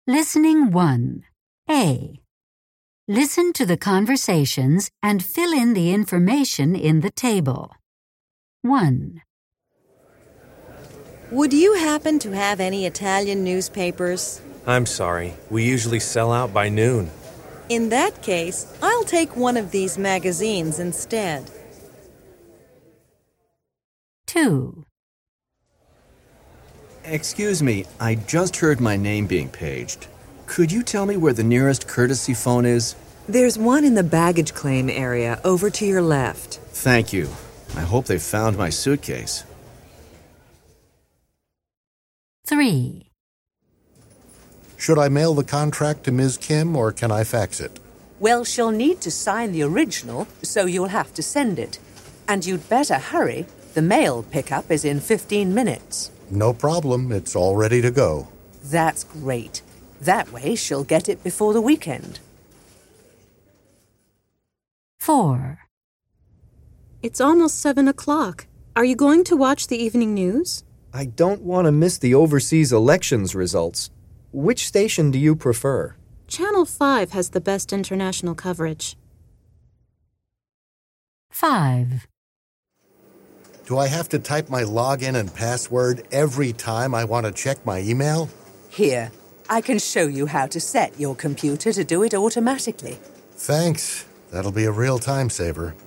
Listening 1. A. Listen to the conversations and fill in the information in the table. 1. Would you happen to have any Italian newspapers? I'm sorry. We usually sell out by noon. In that case, I'll take one of these magazines instead. 2. Excuse me, I just heard my name being paged. Could you tell me where the nearest courtesy phone is? There's one in the baggage claim area over to your left. Thank you. I hope they found my suitcase. 3. Should I mail the contract to Ms. Kim or can I fax it? Well, she'll need to sign the original, so you'll have to send it. And you'd better hurry. The mail pickup is in 15 minutes. No problem. It's all ready to go. That's great. That way she'll get it before the weekend. 4. It's almost 7 o'clock. Are you going to watch the evening news? I don't want to miss the overseas elections results. Which station do you prefer? Channel 5 has the best international coverage. 5. Do I have to type my login and password every time I want to check my email? Here, I can show you how to set your computer to do it automatically. Thanks. That'll be a real time saver.